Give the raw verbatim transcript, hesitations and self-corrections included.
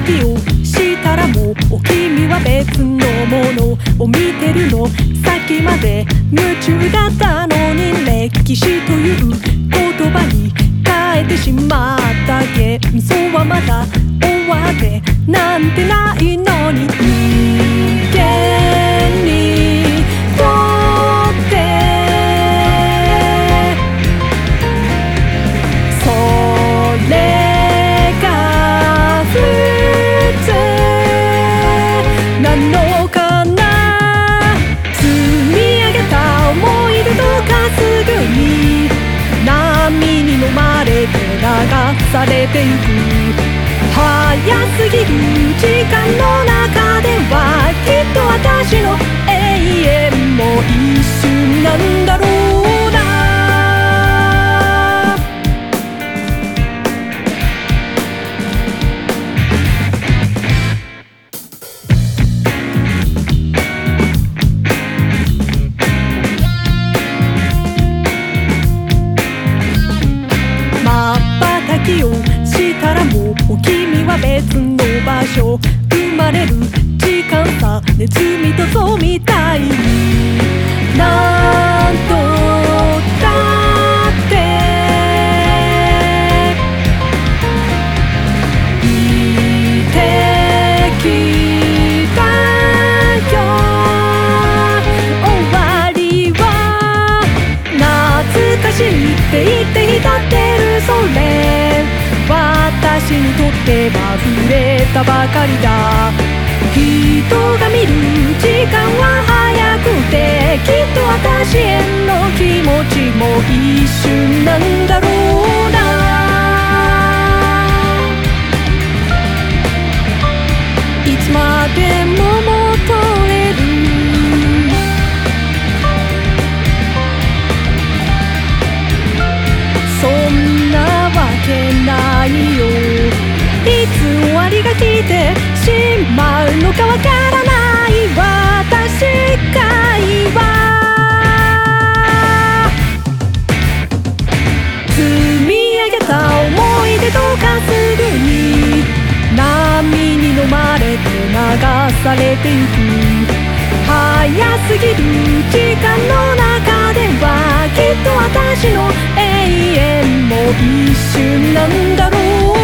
きをしたらもう君は別のものを見てるの。さっきまで夢中だったのに歴史という言葉に変えてしまったけど、そうはまだ終わってなんてないのに、人間にとってそれが普通なのかな。積み上げた思い出とかすぐに波に飲まれて流されてゆく。早すぎる時間の中ではきっと私の永遠も一瞬なんだろうな。瞬きをしたらもう君は別の場所。生まれる時間さネズミとゾウみたいに何度だって生きてきたよ。終わりは懐かしいって言って浸ってる。それ私にとっては触れたばかりだ。人が見る時間は早くてきっと私への気持ちも一瞬なんだろうな。いつまでも戻れるそんなわけないよ。いつ終わりが来てしまうのかわからない私界は積み上げた思い出とかすぐに波に飲まれて流されてゆく。早すぎる時間の中ではきっと私の永遠も一瞬なんだろう。